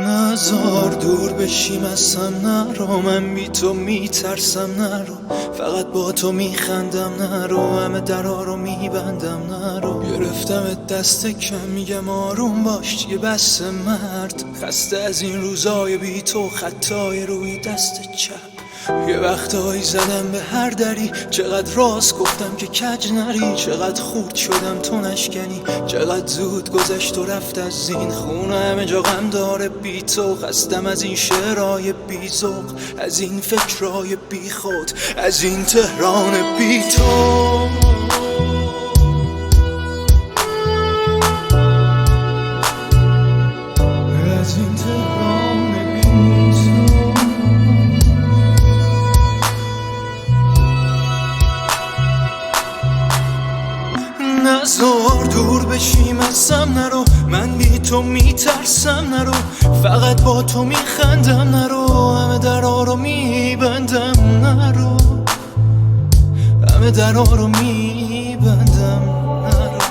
نزار دور بشیم اصلا نرو، من بی تو میترسم نرو، فقط با تو میخندم نرو، همه درا رو میبندم نرو. گرفتم دست کم میگم آروم باش دیگه بس مرد، خسته از این روزای بی تو خطای روی دست چپ. یه وقتایی زدم به هر دری، چقدر راست گفتم که کج نری، چقدر خورد شدم تو نشکنی، چقدر زود گذشت و رفت از این خونه، همه جا غم داره بی تو. خستم از این شعرهای بی ذوق، از این فکرهای بی خود، از این تهران بی تو. از این تهران بی تو. نزار دور بشیم ازم نرو، من بی تو میترسم نرو، فقط با تو میخندم نرو، همه درا رو میبندم نرو، همه درا رو میبندم نرو.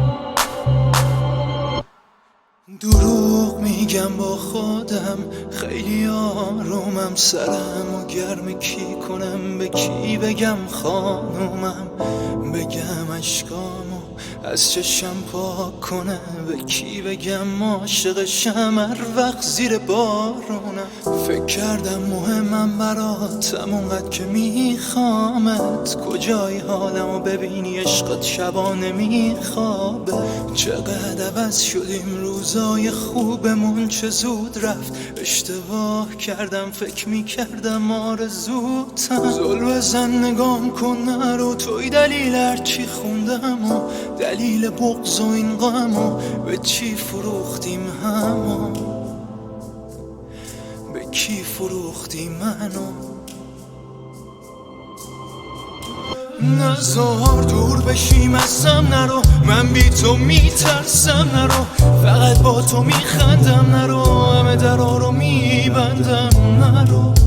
دروغ میگم با خودم خیلی آرومم، سرمو گرم کی کنم، به کی بگم خانومم، بگم اشکامو از چشم پاک کنه، به کی بگم عاشقشم هر وقت زیر بارونم. فکر کردم مهمم براتم اونقدر که میخوامت، کجای حالمو ببینی عشقت شبا نمیخوابه، چقدر عوض شدیم روزای خوبمون چه زود رفت، اشتباه کردم فکر میکردم آرزوتم. زل بزن نگام کن نرو، توی دلیل هرچی خوندم و دلیل بغض و این غم و به چی فروختیم همو، به کی فروختی منو. نزار دور بشیم ازم نرو، من بی تو میترسم نرو، فقط با تو میخندم نرو، همه درا رو میبندم نرو.